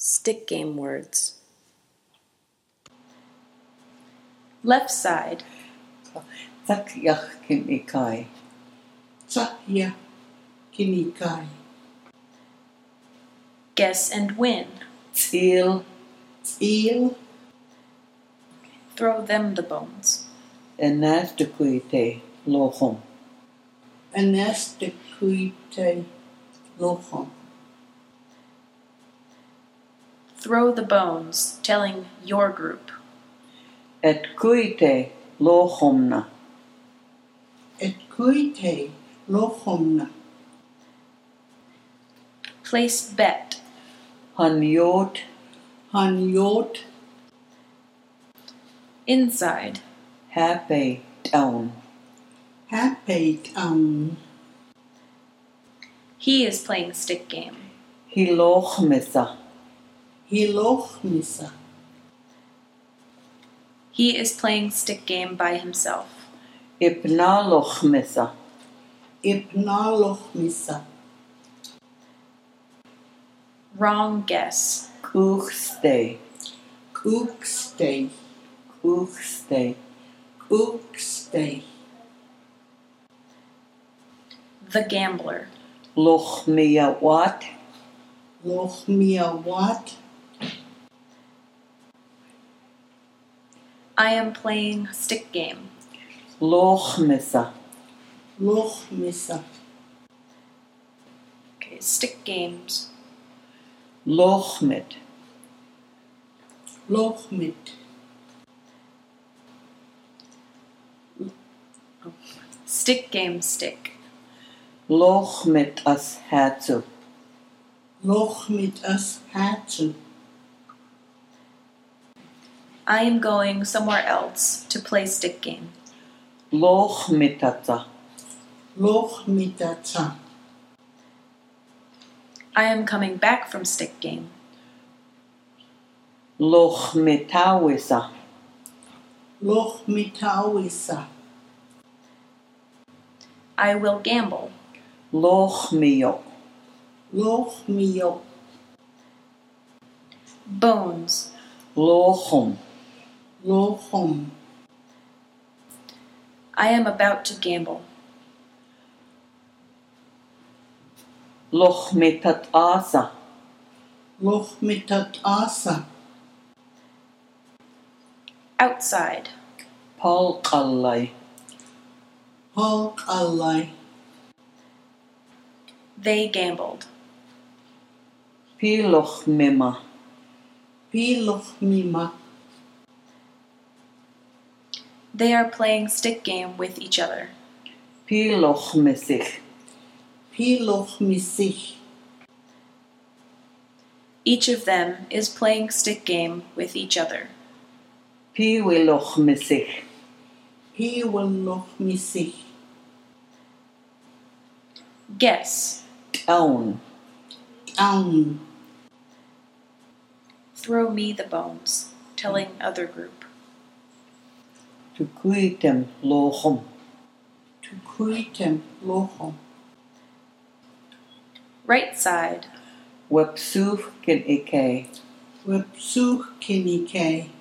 Stick game words. Left side. Takyach kinikai. Tsahya kinikai. Guess and win. Tsil. Tsil. Throw them the bones. Enastukuite lohom. Anastikuite lohom. Throw the bones, telling your group. Et kuite lohomna. Et kuite lohomna. Place bet. Hanyot. Hanyot. Inside. Hape down. Hape down. He is playing stick game. Hilochmisa. Hilochmisa. He is playing stick game by himself. Ipnalochmisa. Ipnalochmisa. Wrong guess. Kuchste. Kookstay. Kuchste. Kookstay. The gambler. Lochmia wat. Lochmia wat. I am playing stick game. Lochmisa. Lochmisa. Okay, stick games. Lochmit. Lochmit. Stick game stick. Lochmit as hatsu. Lochmit as hatsu. I am going somewhere else to play stick game. Lochmitata. Lochmitata. I am coming back from stick game. Lochmitawisa. Lochmitawisa. I will gamble. Lochmio. Lochmio. Bones. Lochum. Lochum. I am about to gamble. Lochmitat asa. Lochmitat asa. Outside. Palqallai. Palqallai. They gambled. Pilochmima. Pilochmima. They are playing stick game with each other. Pilochmisich. Pilochmisich. Each of them is playing stick game with each other. Piwilochmisich. Piwilochmisich. Guess. Down. Down. Throw me the bones, telling other group. Tukuitem lochum. Tukuitem lochum. Right side. Wepsuch kin ike. Wepsuch kin ike.